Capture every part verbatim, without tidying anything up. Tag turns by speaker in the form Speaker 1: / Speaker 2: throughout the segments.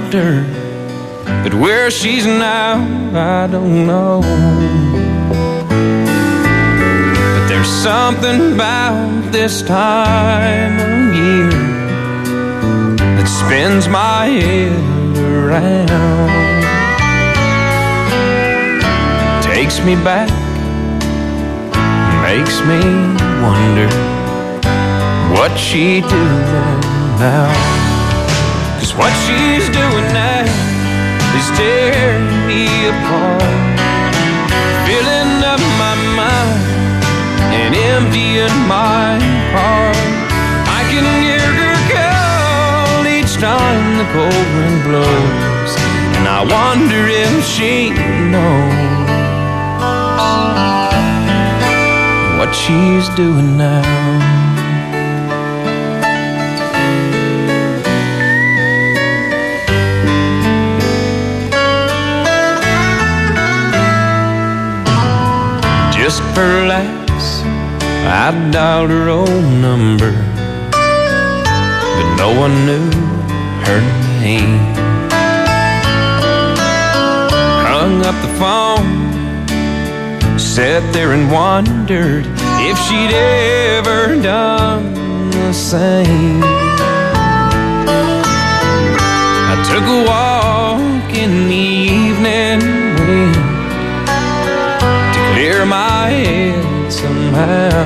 Speaker 1: her, but where she's now, I don't know. But there's something about this time of year that spins my head around, takes me back, makes me wonder what she doing now. 'Cause what she's doing now is tearing me apart, filling up my mind and emptying my heart. I can hear her call each time the cold wind blows, and I wonder if she knows what she's doing now. Just for laughs, I dialed her old number, but no one knew her name. Hung up the phone, sat there and wondered if she'd ever done the same. I took a walk in the evening wind to clear my head somehow,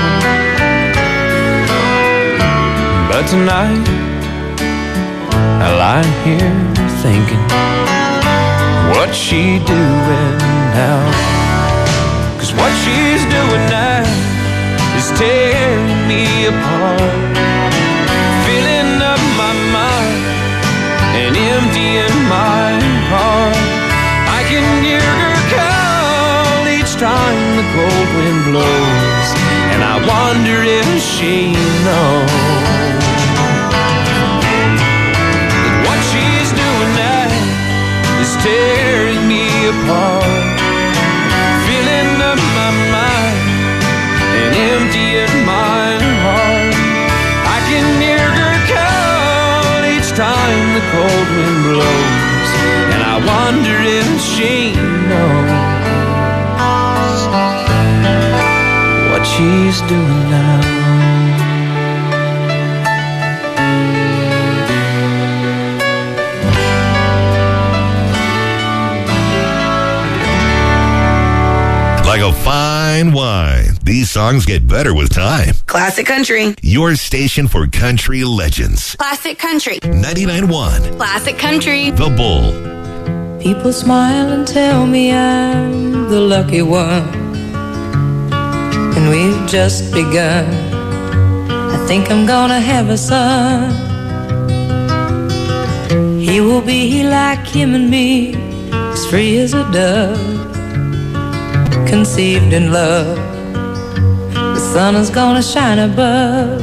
Speaker 1: but tonight I lie here thinking, what's she doing now? 'Cause what she's doing now is tearing me apart, filling up my mind and emptying my heart. I can hear her call each time the cold wind blows, and I wonder if she knows that what she's doing now is tearing me apart, filling up my mind and emptying my heart. I can hear her call each time the cold wind blows, and I wonder if she knows what she's doing now.
Speaker 2: Like a fine wine, these songs get better with time.
Speaker 3: Classic Country.
Speaker 2: Your station for country legends.
Speaker 3: Classic Country.
Speaker 2: ninety-nine point one.
Speaker 3: Classic Country.
Speaker 2: The Bull.
Speaker 4: People smile and tell me I'm the lucky one, and we've just begun. I think I'm gonna have a son. He will be like him and me, as free as a dove, conceived in love. The sun is gonna shine above.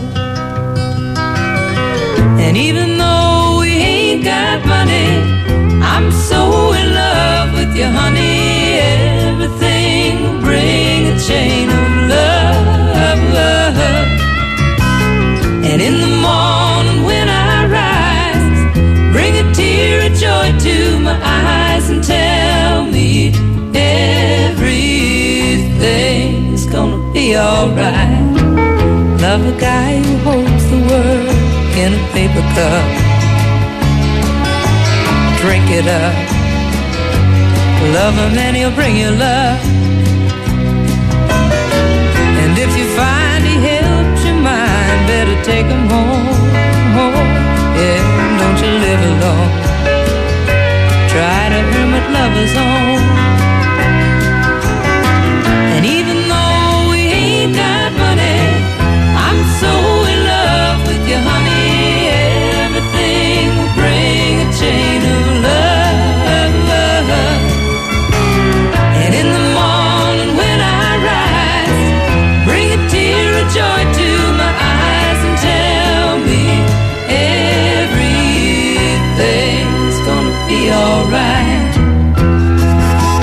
Speaker 4: And even though we ain't got money, I'm so in love with you, honey. Everything will bring a chain of love, love. And in the morning when I rise, bring a tear of joy to my eyes and tell me everything's gonna be alright. Love a guy who holds the world in a paper cup. Drink it up. Love him and he'll bring you love. And if you find he helps your mind, better take him home, home. Yeah, don't you live alone. Try to hermit lovers on. And even though we ain't got money, I'm so in love with you, honey. Everything will bring a chain of love, love. And in the morning when I rise, bring a tear of joy to my eyes and tell me everything's gonna be alright.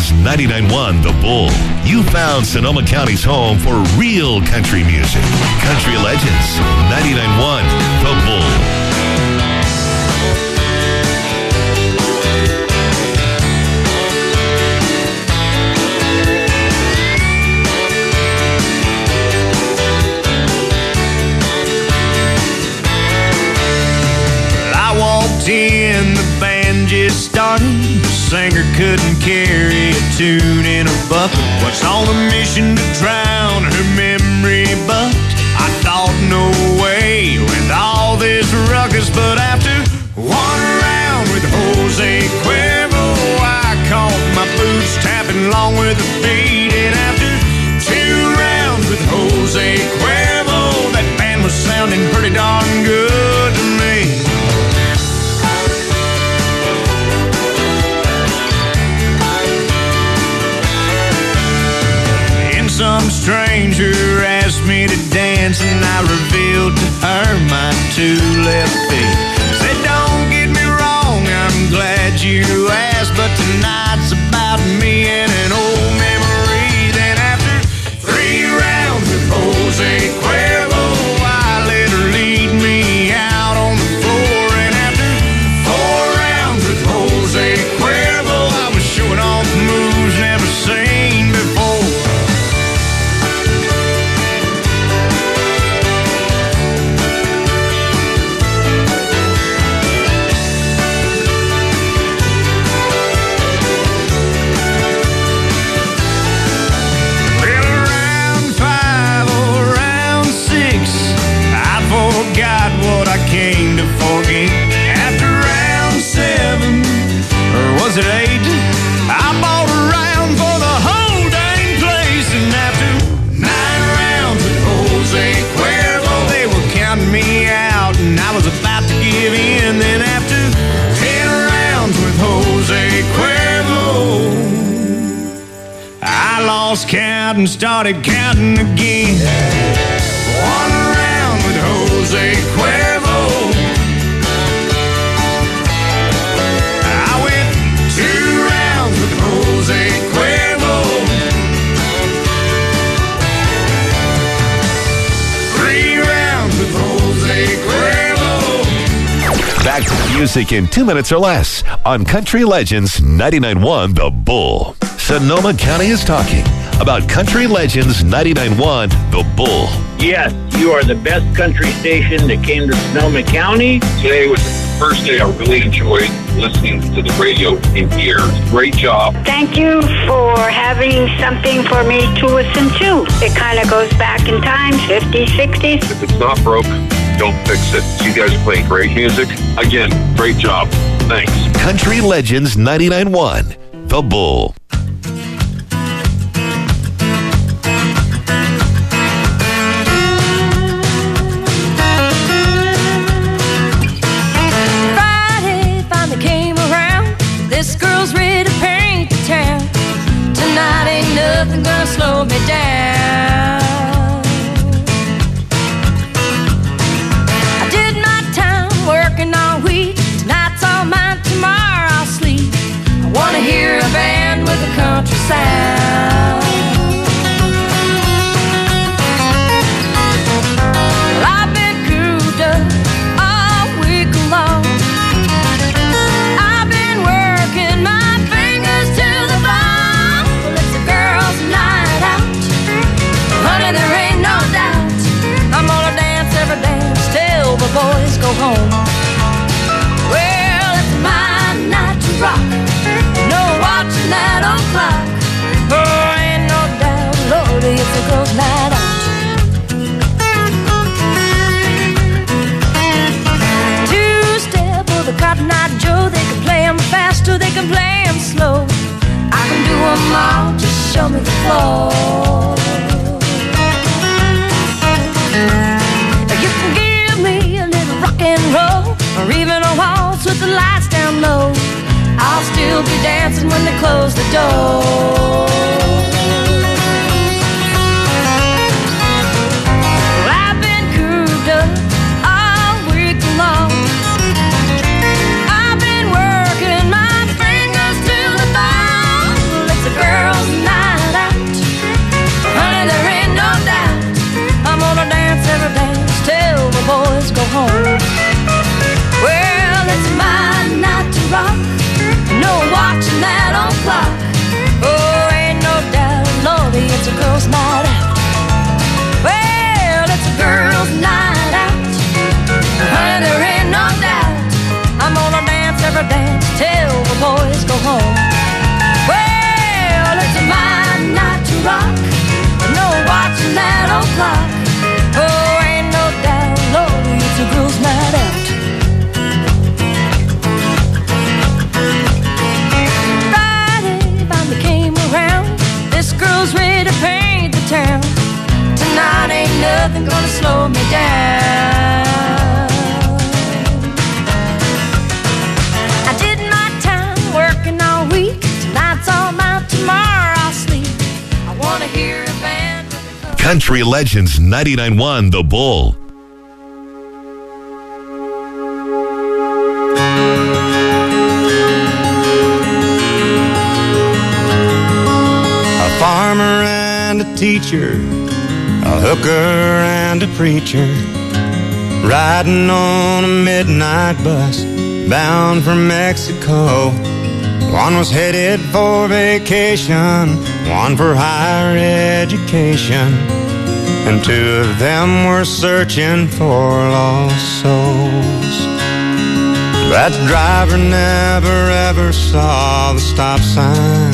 Speaker 2: Legends ninety-nine point one The Bull. You found Sonoma County's home for real country music. Country Legends ninety-nine point one The Bull.
Speaker 1: In the band just started, the singer couldn't carry a tune in a bucket. What's on a mission to drown her memory? But I thought no way with all this ruckus. But after one round with Jose Cuervo, I caught my boots tapping along with the beat. And after two rounds with Jose Cuervo, that band was sounding pretty darn good to me. Some stranger asked me to dance, and I revealed to her my two left feet. Said, don't get me wrong, I'm glad you asked, but tonight's about me and an old memory. Then after three rounds with Jose Cuervo, I let her lead me out on the floor. And after four rounds with Jose Cuervo, I was showing off moves never seen before. What I came to forget. After round seven, or was it eight, I bought a round for the whole dang place. And after nine rounds with Jose Cuervo, they were counting me out, and I was about to give in. Then after ten rounds with Jose Cuervo, I lost count and started counting again. One round with Jose Cuervo, I went two rounds with Jose Cuervo, three rounds with Jose Cuervo.
Speaker 2: Back to music in two minutes or less on Country Legends ninety-nine point one The Bull. Sonoma County is talking about Country Legends ninety-nine point one The Bull.
Speaker 5: Yes, you are the best country station that came to Sonoma County.
Speaker 6: Today was the first day I really enjoyed listening to the radio in here. Great job.
Speaker 7: Thank you for having something for me to listen to. It kind of goes back in time, fifties, sixties.
Speaker 6: If it's not broke, don't fix it. You guys are playing great music. Again, great job. Thanks.
Speaker 2: Country Legends ninety-nine point one The Bull.
Speaker 4: Nothing gonna slow me down. I did my time working all week. Tonight's all mine, tomorrow I'll sleep. I wanna hear a band with a country sound. Well, I've been cooped up all week long. I've been working my fingers to the bone. Well, it's a girl's night out. Honey, there ain't no doubt. I'm gonna dance every dance till the boys go home. Well, it's my night to rock. No watching that old clock. Oh, ain't no doubt, Lordy, it's a girl's night out. Two-step with a Cotton Eye Joe. They can play 'em fast or they can play 'em slow. I can do 'em all, just show me the floor. You can give me a little rock and roll, or even a waltz with the lights down low. I'll still be dancing when they close the door. Well, I've been cooped up all week long. I've been working my fingers to the bone. Well, it's a girl girls' night out. Well, it's a girls' night out. Honey, there ain't no doubt. I'm gonna dance every dance till the boys go home. Well, it's my night to rock. No watching that old clock. Oh, ain't no doubt, Lord, it's a girls' night out. Friday finally came around. This girl's ready to paint the town. Tonight ain't nothing gonna slow me down. I did my time working all week. Tonight's all mine, tomorrow I'll sleep. I wanna hear a band.
Speaker 2: Country Legends ninety-nine point one The Bull.
Speaker 8: A farmer and a teacher, a hooker and a preacher, riding on a midnight bus bound for Mexico. One was headed for vacation, one for higher education, and two of them were searching for lost souls. That driver never ever saw the stop sign,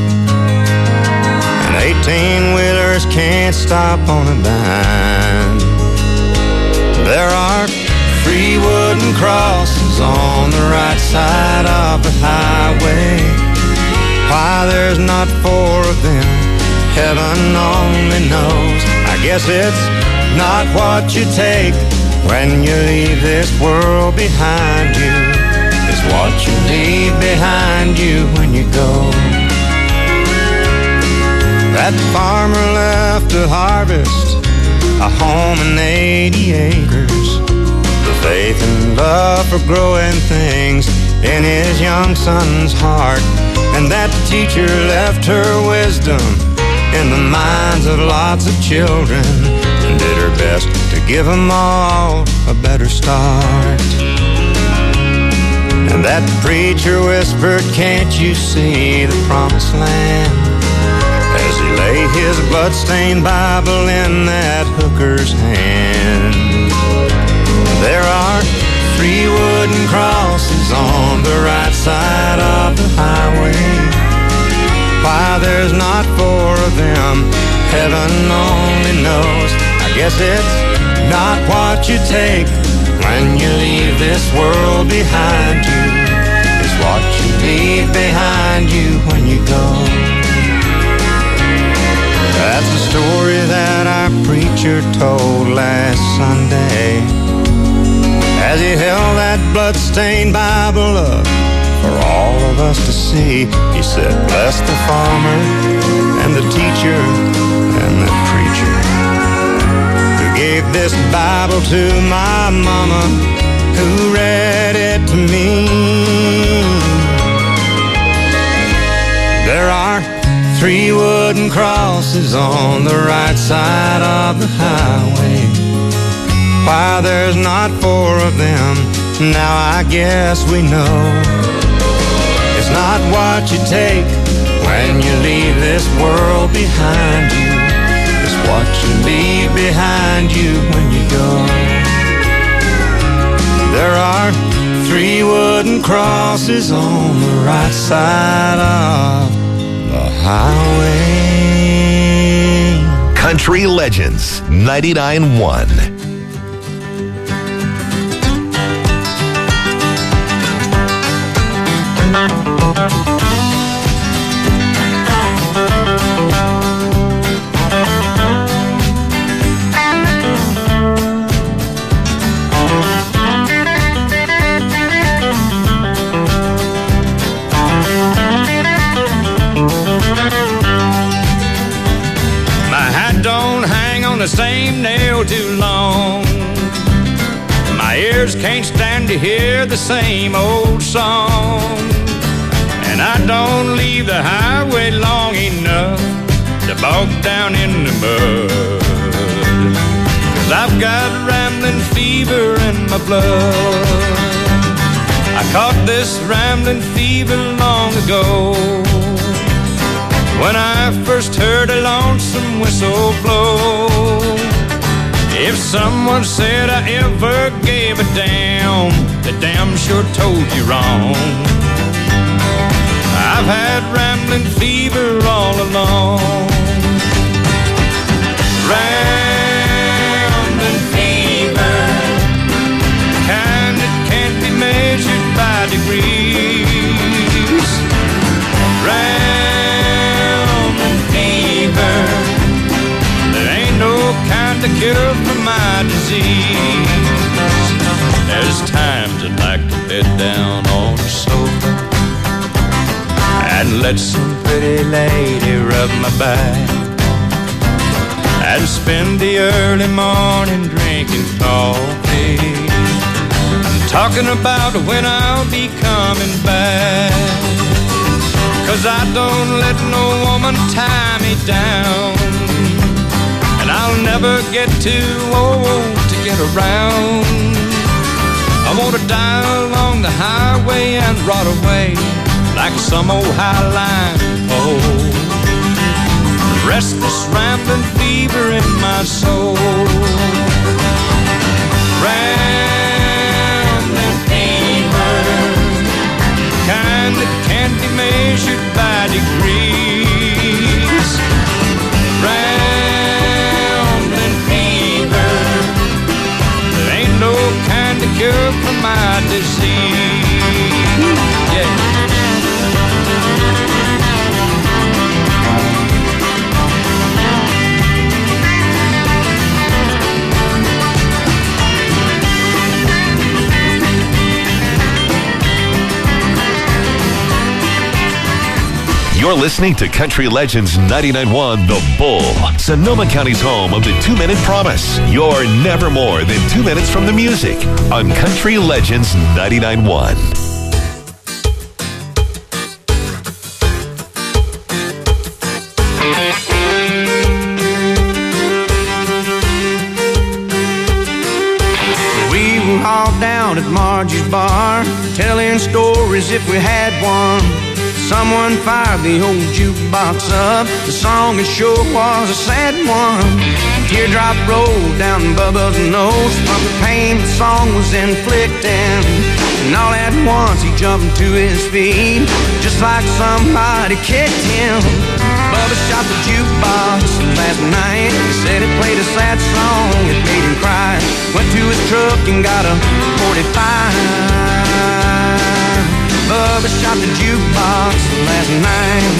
Speaker 8: and eighteen-wheelers can't stop on a dime. There are three wooden crosses on the right side of the highway. Why there's not four of them, heaven only knows. I guess it's not what you take when you leave this world behind you. It's what you leave behind you when you go. That farmer left to harvest a home and eighty acres, the faith and love for growing things in his young son's heart. And that teacher left her wisdom in the minds of lots of children, and did her best to give them all a better start. And that preacher whispered, "Can't you see the promised land?" as he lay his bloodstained Bible in that hooker's hand. There are three wooden crosses on the right side of the highway. Why there's not four of them, heaven only knows. I guess it's not what you take when you leave this world behind you. It's what you leave behind you when you go. That's the story that our preacher told last Sunday as he held that bloodstained Bible up for all of us to see. He said, "Bless the farmer and the teacher and the preacher who gave this Bible to my mama, who read it to me." There are three wooden crosses on the right side of the highway. Why there's not four of them, now I guess we know. It's not what you take when you leave this world behind you. It's what you leave behind you when you go. There are three wooden crosses on the right side of the highway.
Speaker 2: Country Legends ninety-nine point one.
Speaker 1: The same nail too long. My ears can't stand to hear the same old song, and I don't leave the highway long enough to bog down in the mud. 'Cause I've got rambling fever in my blood. I caught this rambling fever long ago.
Speaker 9: when I first heard a lonesome whistle blow. If someone said I ever gave a damn, they damn sure told you wrong. I've had rambling fever all along. Rambling fever, kind that can't be measured by degrees. Rambling fever, there ain't no kind of cure for my disease. There's times I'd like to bed down on the sofa and let some pretty lady rub my back, and spend the early morning drinking coffee and talking about when I'll be coming back. 'Cause I don't let no woman tie me down, and I'll never get too old to get around. I want to die along the highway and rot away like some old highline pole. Restless rambling fever in my soul. Rambling fever, kind that can't be measured by degrees. Rambling fever, there ain't no kind of cure for my disease. Yeah.
Speaker 2: You're listening to Country Legends ninety-nine point one The Bull, Sonoma County's home of the two-minute promise. You're never more than two minutes from the music on Country Legends ninety-nine point one.
Speaker 10: We were all down at Margie's bar, telling stories if we had one. Someone fired the old jukebox up. The song it sure was a sad one. Teardrop rolled down Bubba's nose from the pain the song was inflicting. And all at once he jumped to his feet, just like somebody kicked him. Bubba shot the jukebox last night. He said it played a sad song, it made him cry. Went to his truck and got a forty-five. Bubba shot the jukebox last night.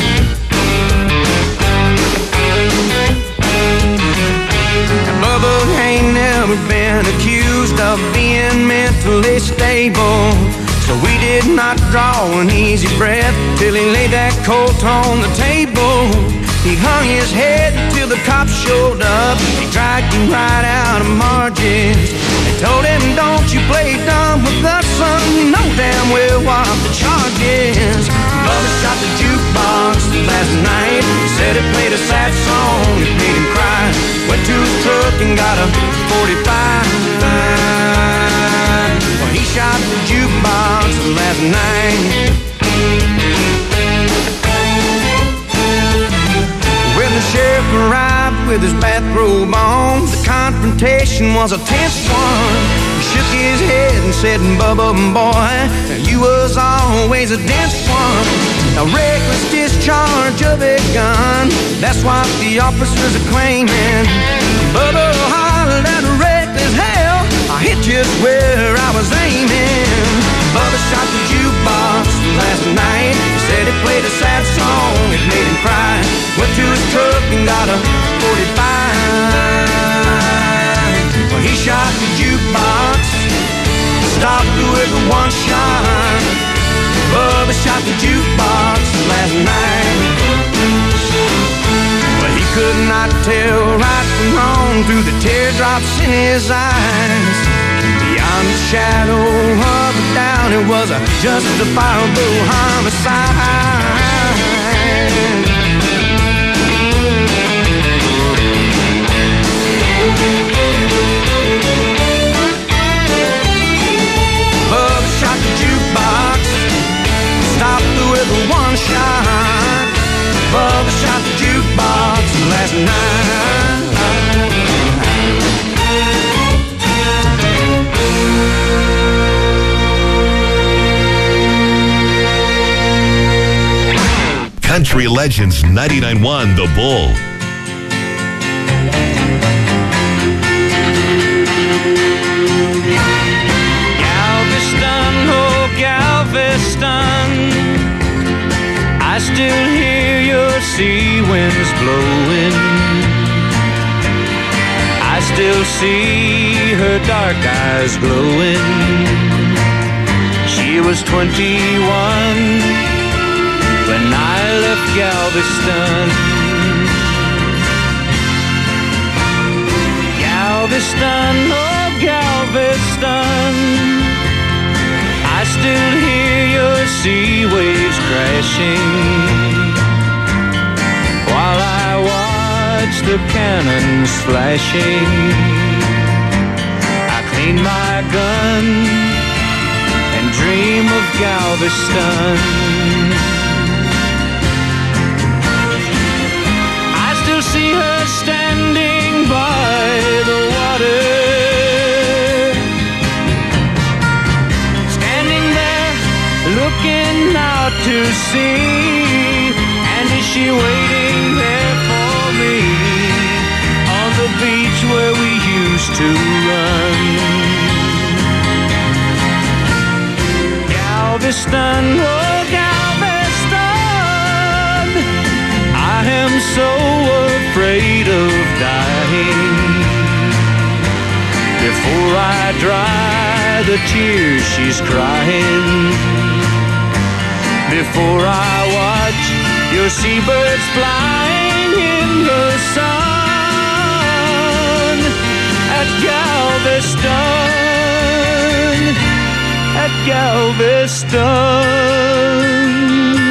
Speaker 10: Now Bubba ain't never been accused of being mentally stable, so we did not draw an easy breath till he laid that colt on the table. He hung his head till the cops showed up. He dragged him right out of Margie's. They told him, don't you play dumb with us, son. You know damn well what the charge is. Bubba shot the jukebox last night. He said it played a sad song, it made him cry. Went to his truck and got a forty-five. Well, he shot the jukebox last night. When the sheriff arrived with his bathrobe on, the confrontation was a tense one. He shook his head and said, Bubba, boy, you was always a dense one. A reckless discharge of a gun, that's what the officers are claiming. Bubba hollered at a reckless hell, I hit just where I was aiming. Bubba shot the jukebox last night. He said it played a sad song, it made him cry. Went to his truck and got a forty-five. Well, he shot the jukebox, stopped with one shot. Bubba shot the jukebox last night. Well, he could not tell right from wrong through the teardrops in his eyes. Beyond the shadow of a doubt, it was a justifiable homicide. Bubba shot the jukebox, stopped with one shot. Bubba shot
Speaker 2: Country Legends ninety-nine point one The Bull.
Speaker 9: Galveston, oh Galveston, I still hear your sea winds blowing. I still see her dark eyes glowing. She was twenty-one when I left Galveston. Galveston, oh Galveston, I still hear your sea waves crashing while I watch the cannons flashing. I clean my gun and dream of Galveston. I still see her standing by the water, standing there looking out to sea. And is she waiting there for me on the beach where we used to run? Galveston, oh Galveston, I am so afraid of dying. Before I dry the tears she's crying, before I watch your seabirds flying in the sun at Galveston, at Galveston.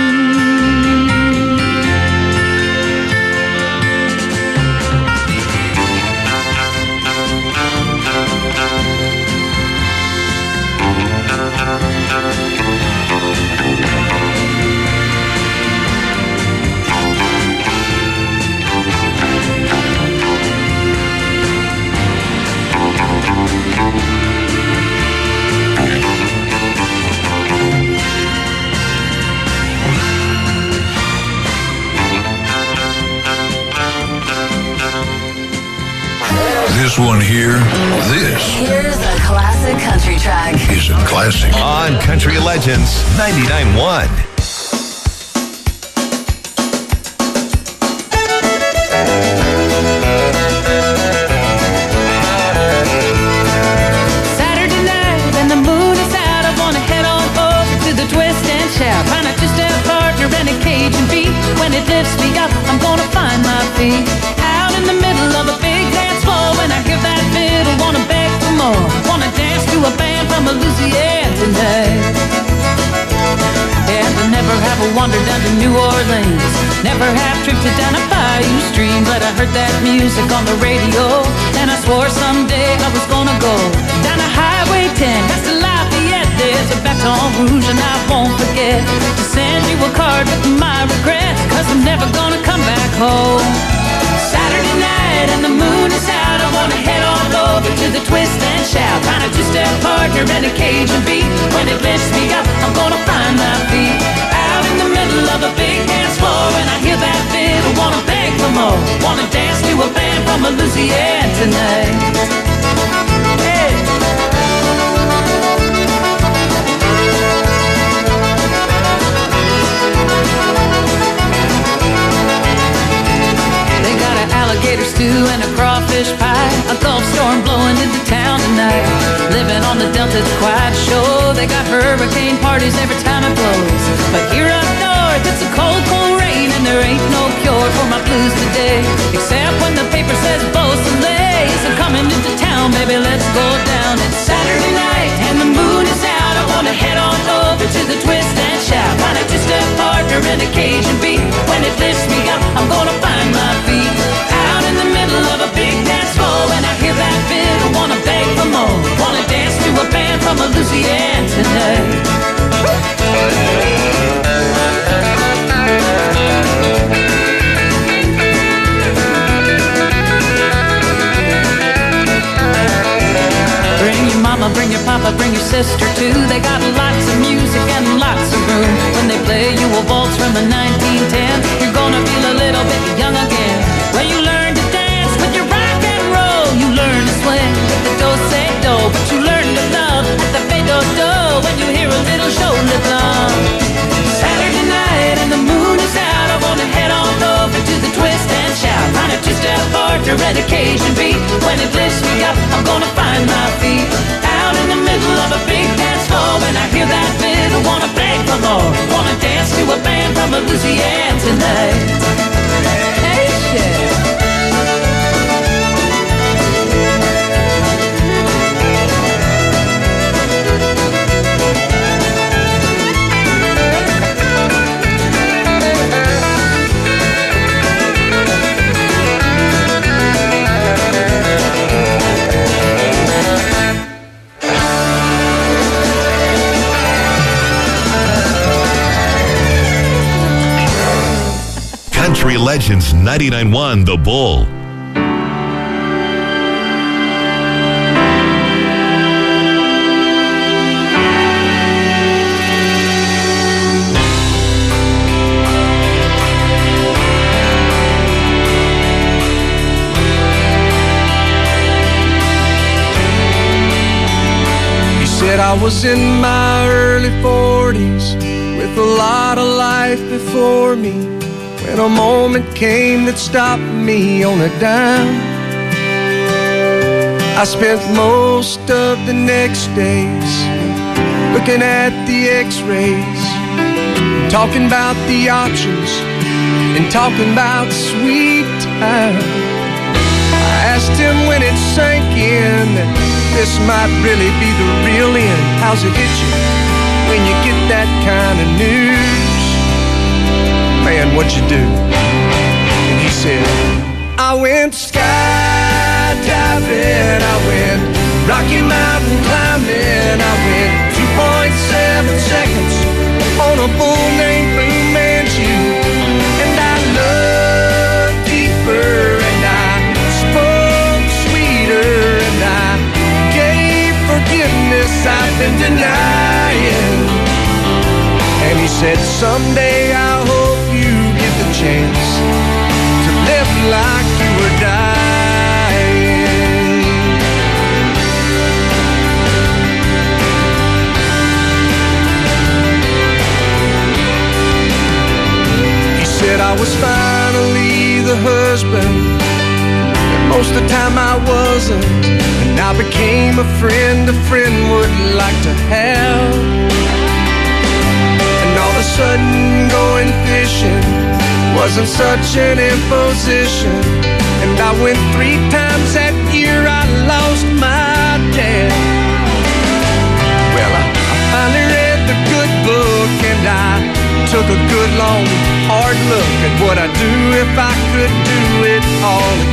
Speaker 11: This one here, this
Speaker 12: Here's a classic country track.
Speaker 11: is a classic.
Speaker 2: On Country Legends ninety-nine point one.
Speaker 4: Saturday night and the moon is out. I wanna head on over to the twist and shout. Find a two-step partner and a Cajun beat. When it lifts me up, I'm gonna find my feet. Out in the middle of a big dance floor. When I hear that fiddle, wanna beg for more. Wanna dance to a band from Louisiana tonight. And I never have a wander down to New Orleans. Never have drifted down a bayou stream. But I heard that music on the radio, and I swore someday I was gonna go down a Highway ten, past the Lafayette. There's a Baton Rouge and I won't forget to send you a card with my regrets, cause I'm never gonna come back home. Saturday night and the moon is out. I wanna head on over to the twist and shout. Find a two-step partner and a Cajun beat. When it lifts me up, I'm gonna find my feet. Out in the middle of a big dance floor. When I hear that fiddle, wanna beg for more. Wanna dance to a band from Louisiana tonight. Hey. They got an alligator stew and a crawfish pie, a Gulf storm blowing into town tonight. Living on the Delta, it's quite a show. They got hurricane parties every time it blows. But here up north, it's a cold, cold rain, and there ain't no cure for my blues today. Except when the paper says Beausoleil is coming into town, baby, let's go down. It's Saturday night and the moon is out. I wanna head on over to the twist and shout. Find a two-step partner and a Cajun beat. When it lifts me up, I'm gonna find my feet. Out in the middle of a big dance floor. When I hear that fiddle, wanna beg for more. Wanna dance to a band from Louisiana tonight. Bring your mama, bring your papa, bring your sister too. They got lots of music and lots of room. When they play you a waltz from a nineteen ten, red occasion be? When it lifts me up, I'm gonna find my feet out in the middle of a big dance floor. When I hear that fiddle, wanna beg for more, wanna dance to a band from Louisiana tonight. Hey, shit.
Speaker 2: Country Legends ninety-nine point one The Bull.
Speaker 10: He said I was in my early forties with a lot of life before me, when a moment came that stopped me on a dime. I spent most of the next days looking at the x-rays, talking about the options and talking about sweet time. I asked him when it sank in that this might really be the real end. How's it hit you when you get that kind of news? Man, what'd you do? And he said, I went skydiving, I went Rocky Mountain climbing, I went two point seven seconds on a bull named Blue Manchu. And I loved deeper, and I spoke sweeter, and I gave forgiveness I've been denying. And he said, someday I hope chance to live like you were dying. He said I was finally the husband that most of the time I wasn't, and I became a friend a friend would like to have. And all of a sudden going fishing wasn't such an imposition, and I went three times that year. I lost my dad. Well, I, I finally read the good book, and I took a good long hard look at what I'd do if I could do it all